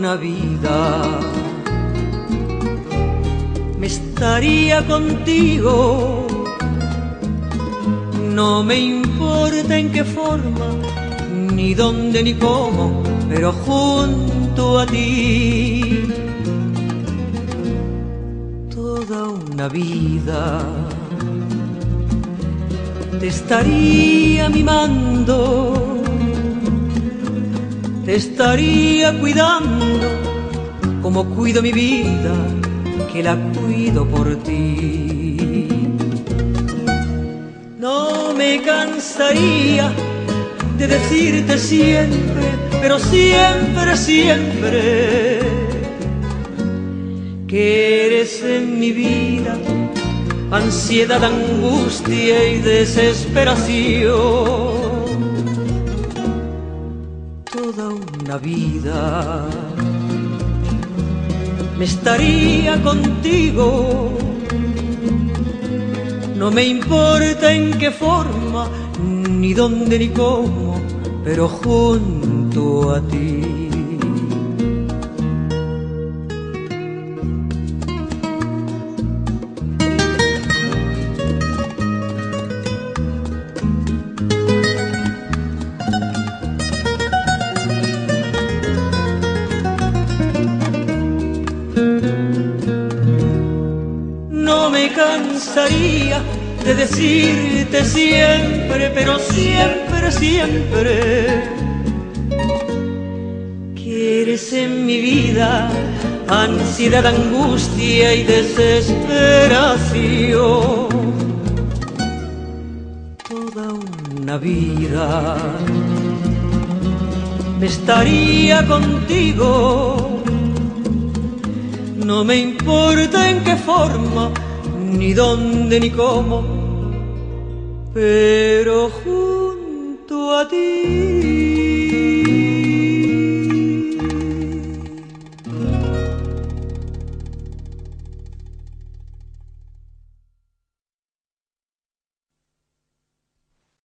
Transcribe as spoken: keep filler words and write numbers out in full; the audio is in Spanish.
una vida me estaría contigo. No me importa en qué forma, ni dónde ni cómo, pero junto a ti toda una vida te estaría mimando, te estaría cuidando como cuido mi vida, que la cuido por ti. No me cansaría de decirte siempre, pero siempre, siempre, que eres en mi vida ansiedad, angustia y desesperación. Toda una vida me estaría contigo. No me importa en qué forma, ni dónde ni cómo, pero junto a ti. No me cansaría de decirte siempre, pero siempre, siempre, que eres en mi vida ansiedad, angustia y desesperación. Toda una vida me estaría contigo. No me importa en qué forma, ni dónde ni cómo, pero junto a ti.